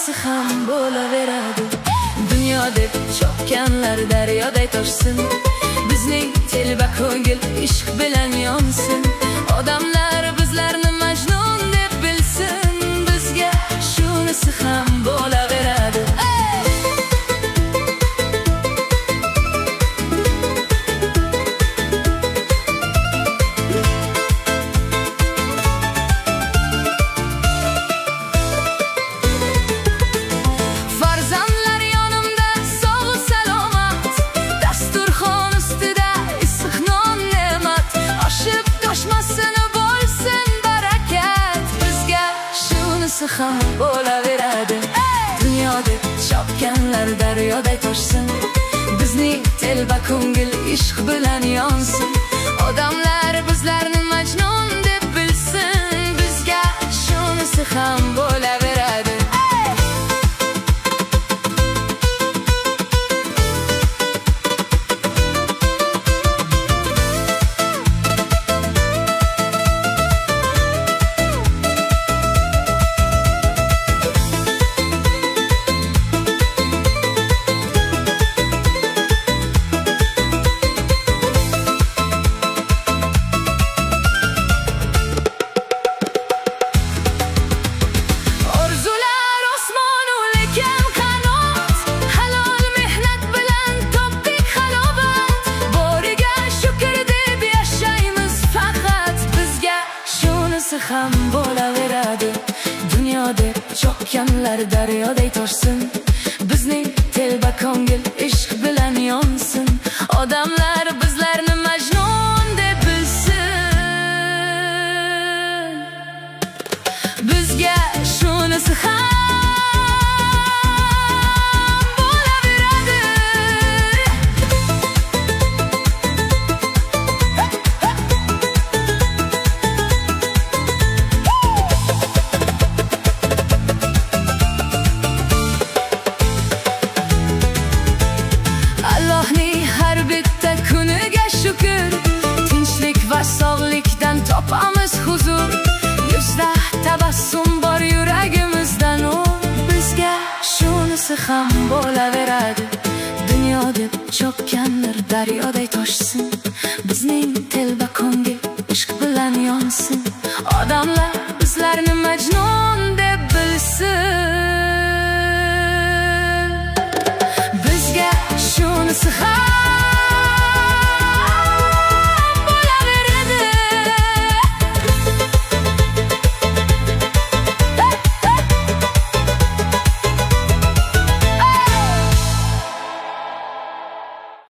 shunisi ham bo'laveradi. Dunyo deb chopganlar daryoday toshsin, bizning telba ko'ngil ishq bilan yonsin. Odamlar bizlarni majnun deb bilsin, bizga shunisi ham bo'laveradi. Ham bo'laveradi. Dunyo deb chopganlar daryoday toshsin, bizning telba ko'ngil ishq bilan yonsin. Odamlar bizlarni majnun deb bilsin, bizga shunisi ham bo'laveradi. Ham bo'laveradi. Dunyo deb chopganlar daryoday toshsin, bizning telba ko'ngil ishq bilan yonsin. Odamlar bizlarni majnun deb bilsin, bizga shunisi ham sog'likdan topamiz huzur. Yuzda tabassum bor, yuragimizda nur. Bizga shunisi ham bo'laveradi. Dunyo deb chopganlar daryoday toshsin, bizning telba ko'ngil ishq bilan yonsin. Odamlar bizlarni majnun deb bilsin, bizga shunisi ham